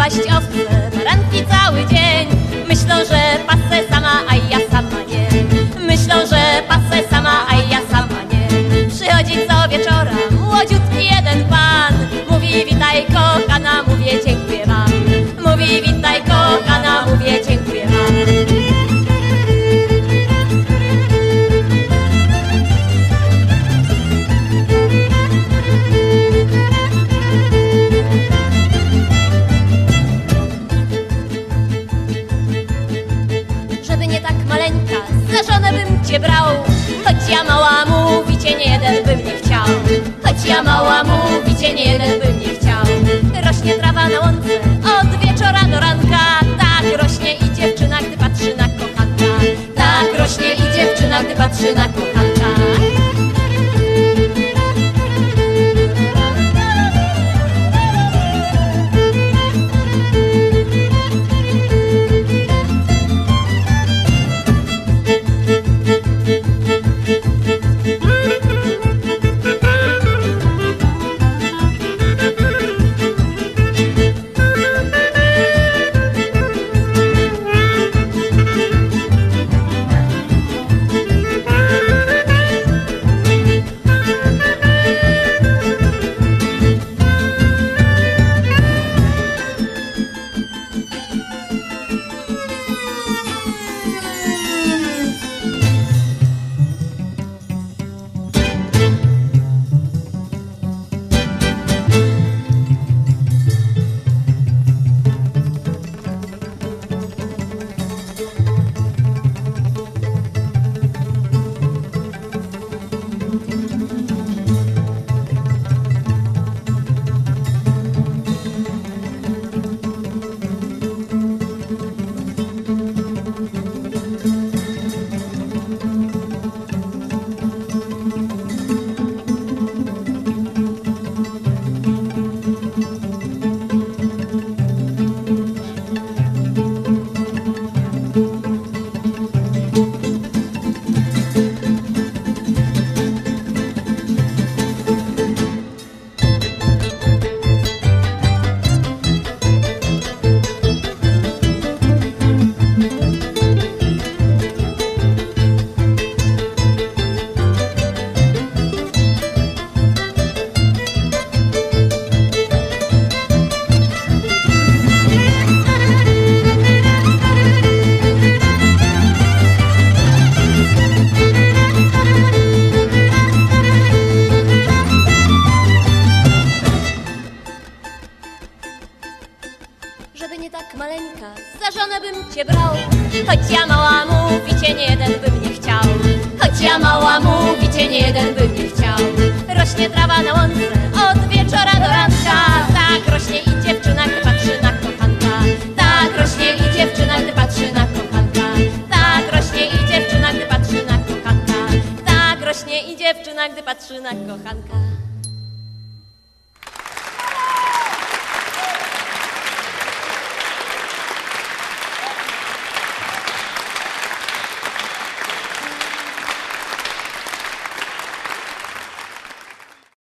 paść owce, baranki cały dzień. Myślą, że pasę sama, a ja sama nie. Myślą, że pasę sama, a ja sama nie. Przychodzi co wieczora młodziutki jeden pan. Mówi witaj kochana, mówię dziękuję wam. Mówi witaj kochana, mówię dziękuję wam. Żeby nie tak maleńka, za żonę bym cię brał. Choć ja mała, mówicie, nie jeden bym nie chciał. Choć ja mała, mówicie, nie jeden bym nie chciał. Rośnie trawa na łące od wieczora do ranka. Tak rośnie i dziewczyna, gdy patrzy na kochanka. Tak rośnie i dziewczyna, gdy patrzy na kochanka. Żeby nie tak maleńka, za żonę bym cię brał. Choć ja mała, mówicie, nie jeden bym nie chciał. Choć ja mała, mówicie, nie jeden bym nie chciał. Rośnie trawa na łące od wieczora do ranka. Tak rośnie i dziewczyna, gdy patrzy na kochanka. Tak rośnie i dziewczyna, gdy patrzy na kochanka. Tak rośnie i dziewczyna, gdy patrzy na kochanka. Tak rośnie i dziewczyna, gdy patrzy na kochanka.